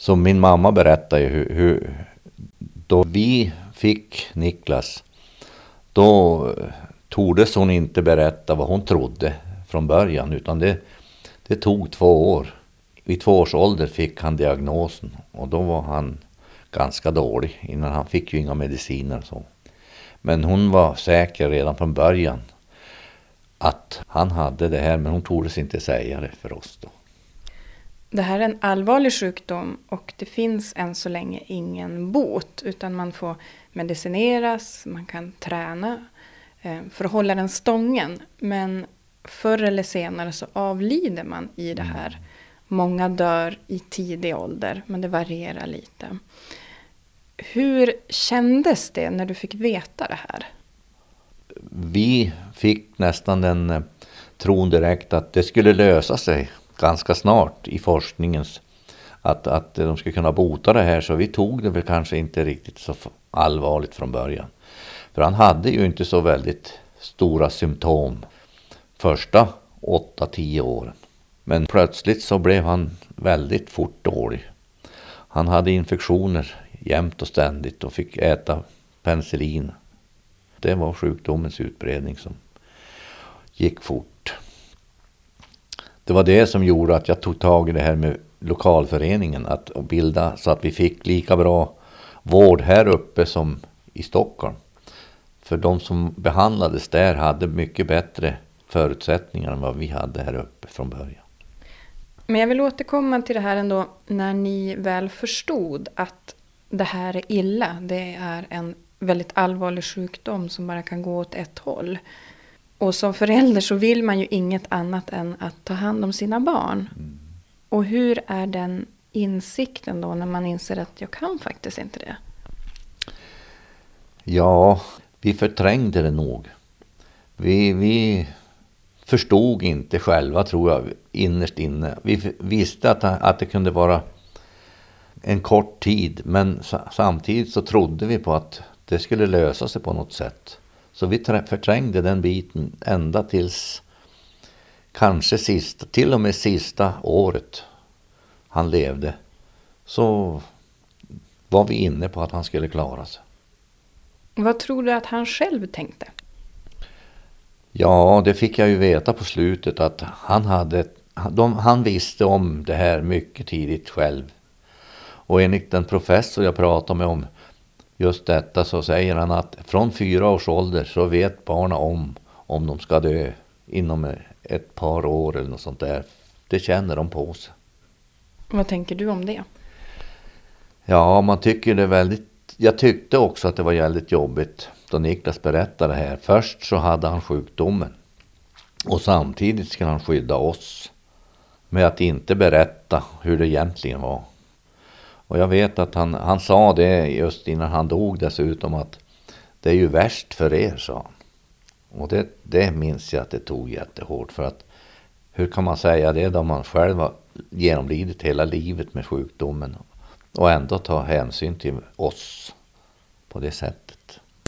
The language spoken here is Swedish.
Så min mamma berättade ju hur då vi fick Niklas, då tordes hon inte berätta vad hon trodde från början, utan det tog 2 år. Vid 2 års ålder fick han diagnosen och då var han ganska dålig, innan han fick ju inga mediciner och så. Men hon var säker redan från början att han hade det här, men hon tordes inte säga det för oss då. Det här är en allvarlig sjukdom och det finns än så länge ingen bot, utan man får medicineras, man kan träna för att hålla den stången. Men förr eller senare så avlider man i det här. Många dör i tidig ålder, men det varierar lite. Hur kändes det när du fick veta det här? Vi fick nästan den tron direkt att det skulle lösa sig ganska snart i forskningens. Att de skulle kunna bota det här, så vi tog det väl kanske inte riktigt så allvarligt från början. För han hade ju inte så väldigt stora symptom första 8-10 åren. Men plötsligt så blev han väldigt fort dålig. Han hade infektioner jämt och ständigt och fick äta penicillin. Det var sjukdomens utbredning som gick fort. Det var det som gjorde att jag tog tag i det här med lokalföreningen, att bilda så att vi fick lika bra vård här uppe som i Stockholm. För de som behandlades där hade mycket bättre förutsättningar än vad vi hade här uppe från början. Men jag vill återkomma till det här ändå, när ni väl förstod att det här är illa. Det är en väldigt allvarlig sjukdom som bara kan gå åt ett håll. Och som förälder så vill man ju inget annat än att ta hand om sina barn. Och hur är den insikten då när man inser att jag kan faktiskt inte det? Ja, vi förträngde det nog. Vi förstod inte själva, tror jag, innerst inne. Vi visste att det kunde vara en kort tid, men samtidigt så trodde vi på att det skulle lösa sig på något sätt. Så vi förträngde den biten ända tills kanske till och med sista året han levde. Så var vi inne på att han skulle klara sig. Vad tror du att han själv tänkte? Ja, det fick jag ju veta på slutet, att han visste om det här mycket tidigt själv. Och enligt den professor jag pratade med om just detta, så säger han att från 4 års ålder så vet barnen om de ska dö inom ett par år eller något sånt där. Det känner de på sig. Vad tänker du om det? Ja, man tycker det är väldigt... Jag tyckte också att det var väldigt jobbigt då Niklas berättade det här. Först så hade han sjukdomen och samtidigt skulle han skydda oss med att inte berätta hur det egentligen var. Och jag vet att han sa det just innan han dog dessutom, att det är ju värst för er, sa han. Och det minns jag att det tog jättehårt, för att hur kan man säga det då man själv har genomlidit hela livet med sjukdomen och ändå ta hänsyn till oss på det sättet.